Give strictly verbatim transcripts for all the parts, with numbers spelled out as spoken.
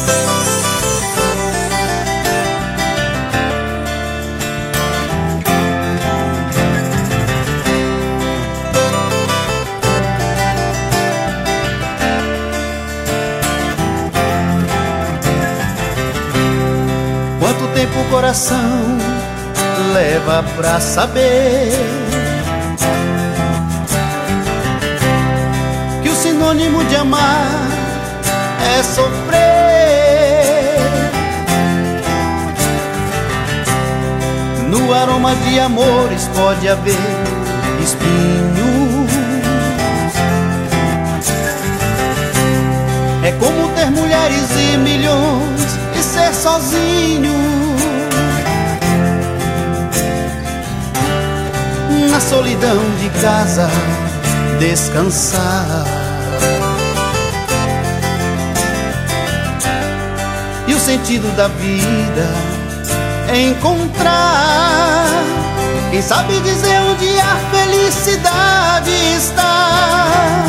Quanto tempo o coração leva pra saber que o sinônimo de amar é sofrer? No aroma de amores pode haver espinhos. É como ter mulheres e milhões e ser sozinho. Na solidão de casa descansar. E o sentido da vida é encontrar quem sabe dizer onde a felicidade está.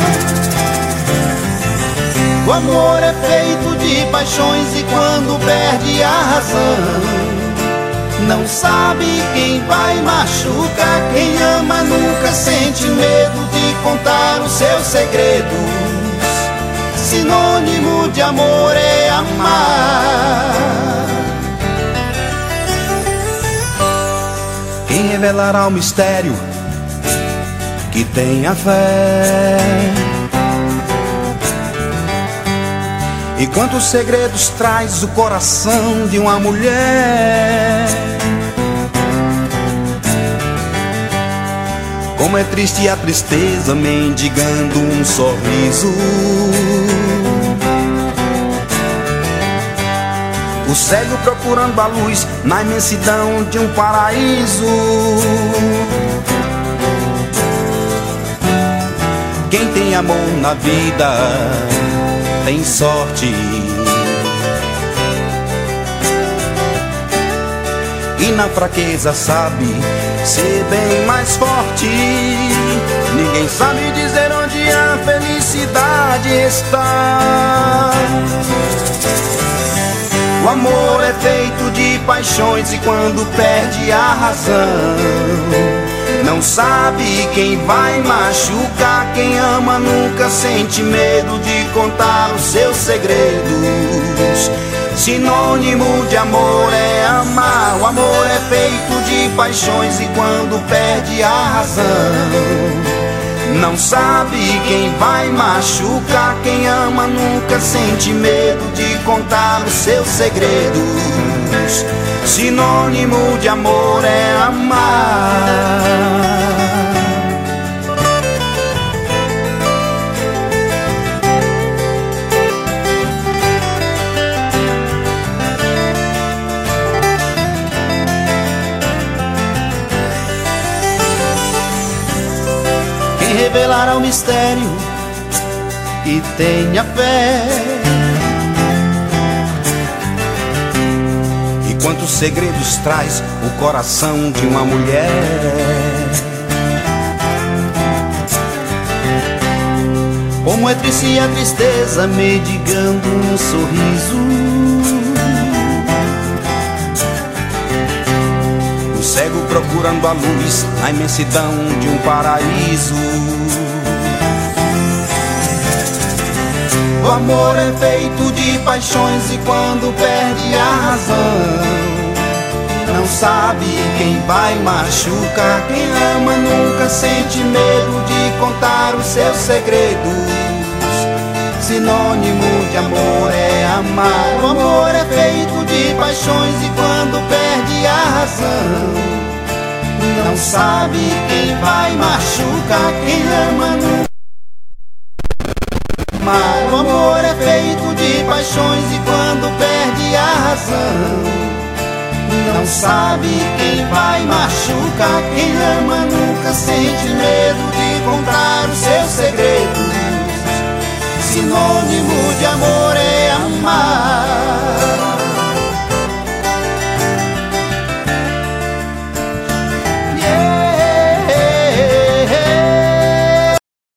O amor é feito de paixões e quando perde a razão não sabe quem vai machucar. Quem ama nunca sente medo de contar os seus segredos. Sinônimo de amor é amar. Quem revelará o mistério que tem a fé? E quantos segredos traz o coração de uma mulher? Como é triste a tristeza mendigando um sorriso. O cego procurando a luz na imensidão de um paraíso. Quem tem amor na vida tem sorte. E na fraqueza sabe ser bem mais forte. Ninguém sabe dizer onde a felicidade está. O amor é feito de paixões e quando perde a razão não sabe quem vai machucar. Quem ama nunca sente medo de contar os seus segredos. Sinônimo de amor é amar. O amor é feito de paixões e quando perde a razão não sabe quem vai machucar. Quem ama nunca sente medo de contar os seus segredos. Sinônimo de amor é amar. Quem revelará o mistério e tenha fé? E quantos segredos traz o coração de uma mulher? Como é triste a tristeza mendigando um sorriso. O cego procurando a luz na imensidão de um paraíso. O amor é feito de paixões e quando perde a razão não sabe quem vai machucar. Quem ama nunca sente medo de contar os seus segredos. Sinônimo de amor é amar. O amor é feito de paixões e quando perde a razão não sabe quem vai machucar. Quem ama nunca. O amor é feito de paixões e quando perde a razão não sabe quem vai machucar. Quem ama nunca sente medo de contar os seus segredos. Sinônimo de amor